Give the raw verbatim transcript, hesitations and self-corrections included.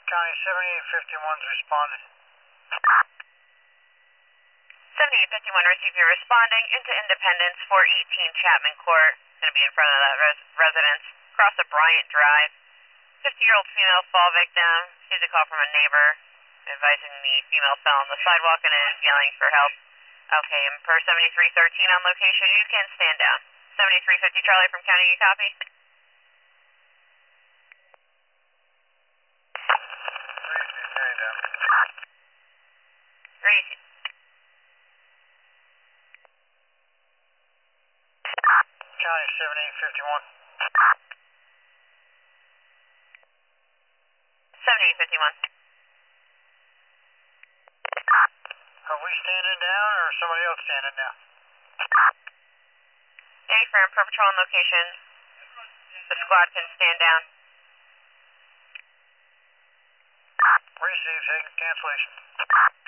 County seventy-eight fifty-one's responding. seventy-eight fifty-one, receive you responding into Independence, four eighteen Chapman Court. Going to be in front of that res residence. Across the Bryant Drive. fifty-year-old female fall victim. Received a call from a neighbor advising the female fell on the sidewalk and is yelling for help. Okay, and per seventy-three thirteen on location, you can stand down. seventy-three fifty Charlie from County, you copy? Stand down. Ready. County seventy-eight fifty-one. seventy-eight fifty-one. Are we standing down or somebody else standing down? Any firm, per patrol on location. The squad can stand down. Receive, taking cancellation.